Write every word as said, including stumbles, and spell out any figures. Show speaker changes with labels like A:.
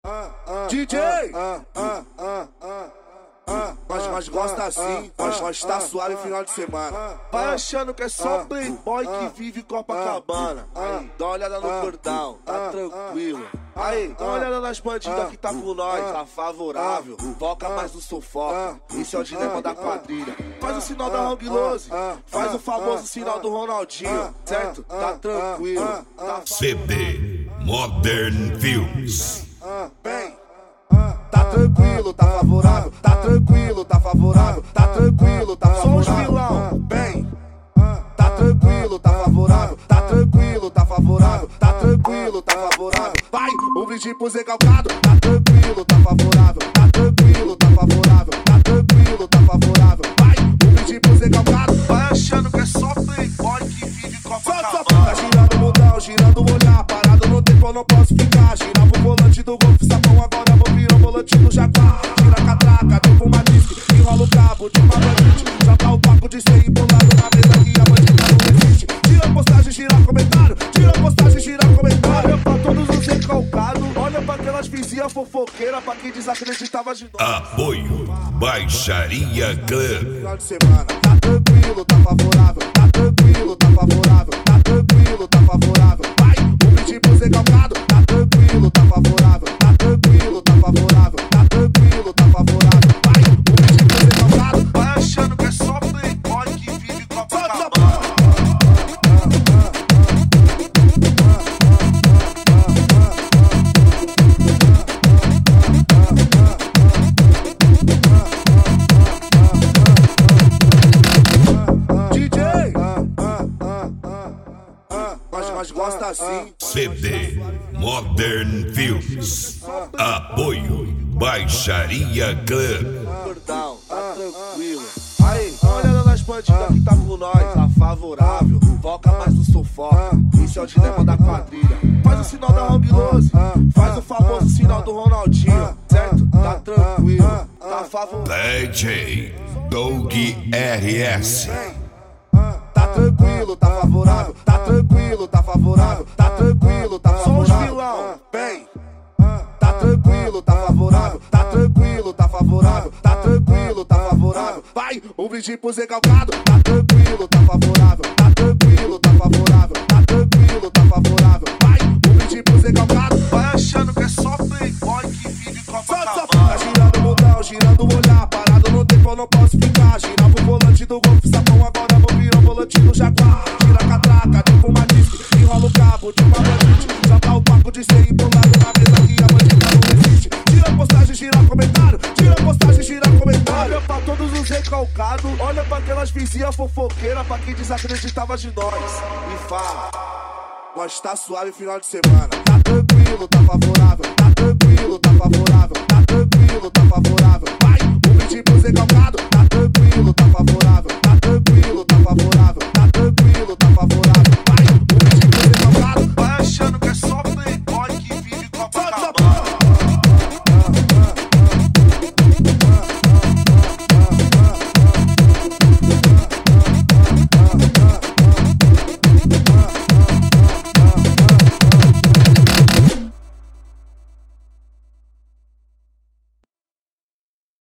A: D J! Nós, nós gosta assim, nós, nós tá suave final de semana.
B: Vai achando que é só playboy que vive Copacabana. Aí, dá uma olhada no cordão, tá tranquilo. Aí, dá uma olhada nas bandidas que tá com nós, tá favorável. Foca mais no sufoco, esse é o dilema da quadrilha. Faz o sinal da Hang Lose, faz o famoso sinal do Ronaldinho, certo? Tá tranquilo. Tá
C: C D Modern Films.
A: Bem, tá tranquilo, tá favorável, tá tranquilo, tá favorável, tá tranquilo, tá favorável.
B: Só os vilão.
A: Bem, tá tranquilo, tá favorável, tá tranquilo, tá favorável, tá tranquilo, tá favorável. Vai, um brinde pro Zé Calcado, tá tranquilo, tá favorável, tá tranquilo, tá favorável, tá tranquilo, tá favorável. Vai, um brinde pro Zé Calcado.
B: Vai achando que é só playboy que vive Copacabana.
A: Tá girando o mundão, girando o olhar, parado no tempo eu não posso ficar. Gira pro volante do golfe, sapão, agora vou virar o volante do Jaguar. Tira a catraca, tipo uma disque, enrola o cabo de uma bandite. Joga o papo de ser empolado na mesa que a bandida não existe. Tira a postagem, tira comentário, tira a postagem, tira comentário.
B: Olha pra todos os recalcados, olha pra aquelas vizinhas fofoqueiras, pra quem desacreditava de nós.
C: Apoio Baixaria Club.
A: Final de semana, tá tranquilo, tá favorável, tá tranquilo, tá favorável, tá tranquilo, tá favorável. Vai, um brinde pro Zé Calcado, tá tranquilo, tá favorável, tá tranquilo, tá favorável, tá tranquilo, tá favorável. Vai, um brinde pro Zé Calcado.
B: Vai achando que é só playboy que vive Copacabana.
A: D J! Nós, nós gosta assim.
C: C D Modern Films. Apoio Baixaria Club.
B: Cordão, tá tranquilo. Aí, dá uma olhada nas bandidas que tá com nós, tá favorável. Foca mais no sufoco, esse é o dilema da quadrilha. Faz o sinal da Hang Lose, faz o famoso sinal do Ronaldinho, certo? Tá tranquilo, tá favorável.
C: D J Doug R S.
A: Tá tranquilo, tá favorável, tá tranquilo, tá favorável, tá tranquilo, tá
B: Só os
A: favorável.
B: vilão.
A: Bem, tá tranquilo, tá favorável, tá tranquilo, tá favorável, tá tranquilo, tá favorável. Vai, um brinde pro Zé Calcado, tá tranquilo, tá favorável, tá tranquilo, tá favorável, tá tranquilo, tá favorável. Vai, um brinde pro Zé Calcado.
B: Vai achando que é só playboy que vive
A: Tá
B: Copacabana.
A: girando o mundão, girando o olhar, parado no tempo eu não posso ficar. Gira pro volante do golfe, sapão, agora vou virar o volante do Jaguar. Tira a catraca, tipo uma disque, enrola o cabo de uma bandite. Joga o papo de ser empolado na mesa que a bandida não existe. Tira a postagem, tira comentário, tira a postagem, tira comentário.
B: Olha pra todos os recalcados, olha pra aquelas vizinhas fofoqueiras, pra quem desacreditava de nós. E fala.
A: Nós tá suave final de semana, tá tranquilo, tá favorável, tá tranquilo, tá favorável, tá tranquilo, tá favorável. Vai, um brinde pro Zé Calcado, tá tranquilo, tá favorável,